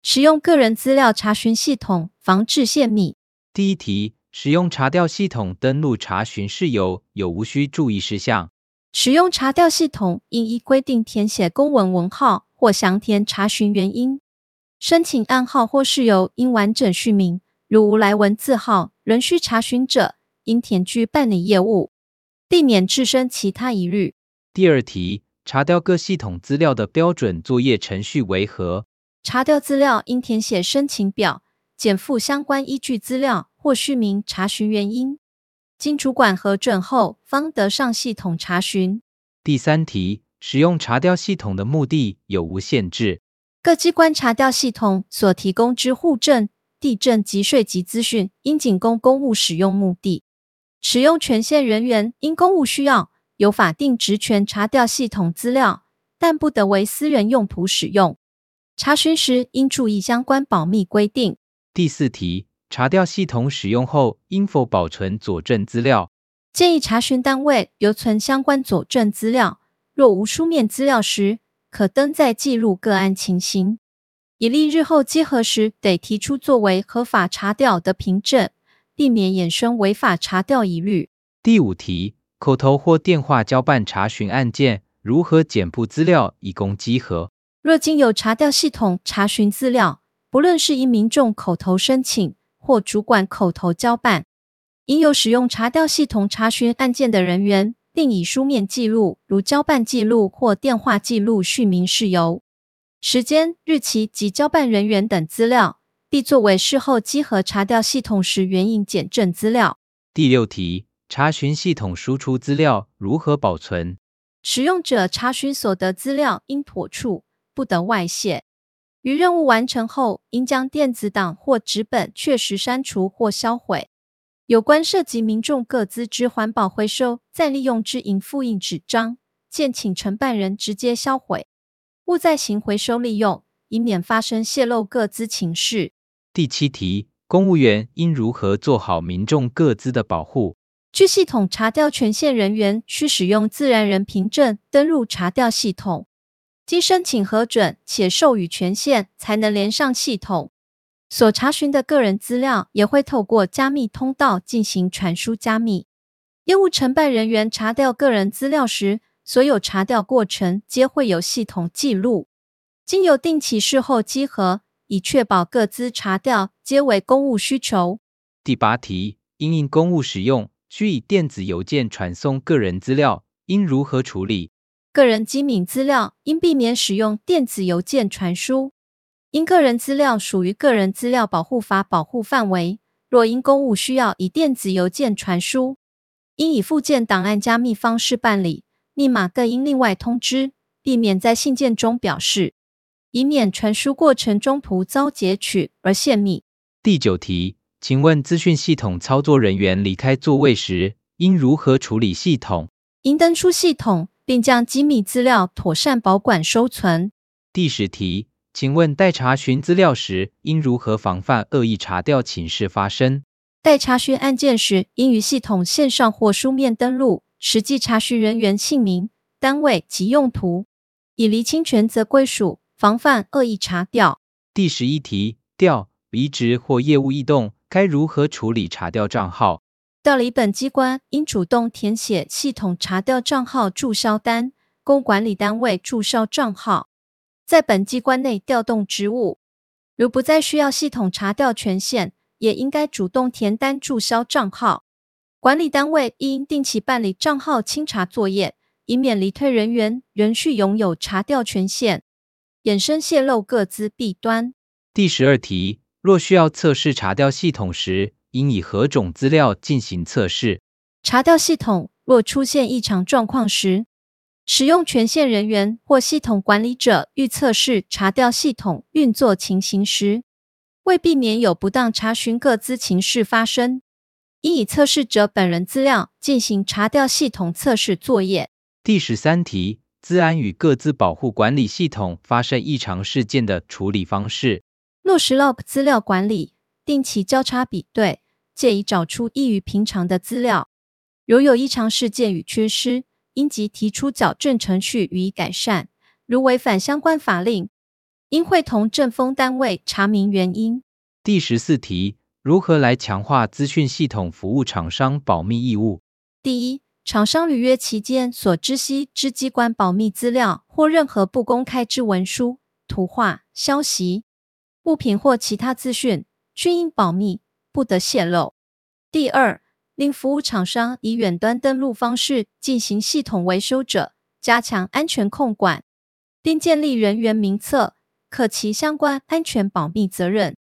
使用个人资料查询系统，防治泄密。 第一题，使用查调系统登录查询事由，有无需注意事项？ 使用查调系统应依规定填写公文文号或详填查询原因。申请案号或事由应完整叙明，如无来文字号，仍需查询者，应填具办理业务，避免置身其他疑虑。 第二题，查调各系统资料的标准作业程序为何？ 查调资料应填写申请表，检附相关依据资料或叙明查询原因，经主管核准后，方得上系统查询。 第三题，使用查调系统的目的有无限制？ 各机关查调系统所提供之户政、地政及税籍资讯，应仅供公务使用目的。使用权限人员因公务需要，有法定职权查调系统资料，但不得为私人用途使用。查询时应注意相关保密规定。 第四题，查调系统使用后应否保存佐证资料？ 建议查询单位留存相关佐证资料，若无书面资料时，可登载记录个案情形，以利日后稽核时得提出作为合法查调的凭证，避免衍生违法查调疑虑。 第五题，口头或电话交办查询案件，如何检附资料以供稽核？ 若经由查调系统查询资料，不论是因民众口头申请或主管口头交办，应由使用查调系统查询案件的人员，并以书面记录，如交办记录或电话记录叙明事由、时间、日期及交办人员等资料，必作为事后稽核查调系统时援引检证资料。 第六题，查询系统输出资料如何保存？ 使用者查询所得资料应妥处，不得外泄。于任务完成后，应将电子档或纸本确实删除或销毁。有关涉及民众个资之环保回收、再利用之应复印纸张，建请承办人直接销毁，勿再行回收利用，以免发生泄露个资情事。 第七题，公务员应如何做好民众个资的保护？ 据系统查调权限人员需使用自然人凭证登入查调系统，经申请核准且授予权限，才能连上系统。所查询的个人资料也会透过加密通道进行传输加密。业务承办人员查调个人资料时，所有查调过程皆会有系统记录，经由定期事后稽核，以确保个资查调皆为公务需求。 第八题，因应公务使用，需以电子邮件传送个人资料，应如何处理？ 个人机敏资料应避免使用电子邮件传输。因个人资料属于个人资料保护法保护范围，若因公务需要以电子邮件传输，应以附件档案加密方式办理，密码更应另外通知，避免在信件中表示，以免传输过程中途遭截取而泄密。 第九题，请问资讯系统操作人员离开座位时，应如何处理系统？ 应登出系统，并将机密资料妥善保管收存。 第十题，请问待查询资料时，应如何防范恶意查调情事发生？ 待查询案件时，应于系统线上或书面登录实际查询人员姓名、单位及用途，以厘清权责归属，防范恶意查调。 第11题，调、离职或业务异动，该如何处理查调账号？ 调离本机关应主动填写系统查调账号注销单，供管理单位注销账号，在本机关内调动职务。如不再需要系统查调权限，也应该主动填单注销账号。管理单位应定期办理账号清查作业，以免离退人员仍需拥有查调权限，衍生泄露个资弊端。 第12题，若需要测试查调系统时，应以何种资料进行测试？ 查调系统若出现异常状况时，使用权限人员或系统管理者欲测试查调系统运作情形时，为避免有不当查询个资情事发生，应以测试者本人资料进行查调系统测试作业。 第13题，资安与个资保护管理系统发生异常事件的处理方式。 落实 log 资料管理，定期交叉比对，借以找出异于平常的资料。如有异常事件与缺失，应即提出矫正程序予以改善。如违反相关法令， 应会同政风单位查明原因。 第14题，如何来强化资讯系统服务厂商保密义务？ 第一，厂商履约期间所知悉之机关保密资料或任何不公开之文书、图画、消息、物品或其他资讯，均应保密，不得泄露。第二，令服务厂商以远端登录方式进行系统维修者，加强安全控管，并建立人员名册，可其相关安全保密责任。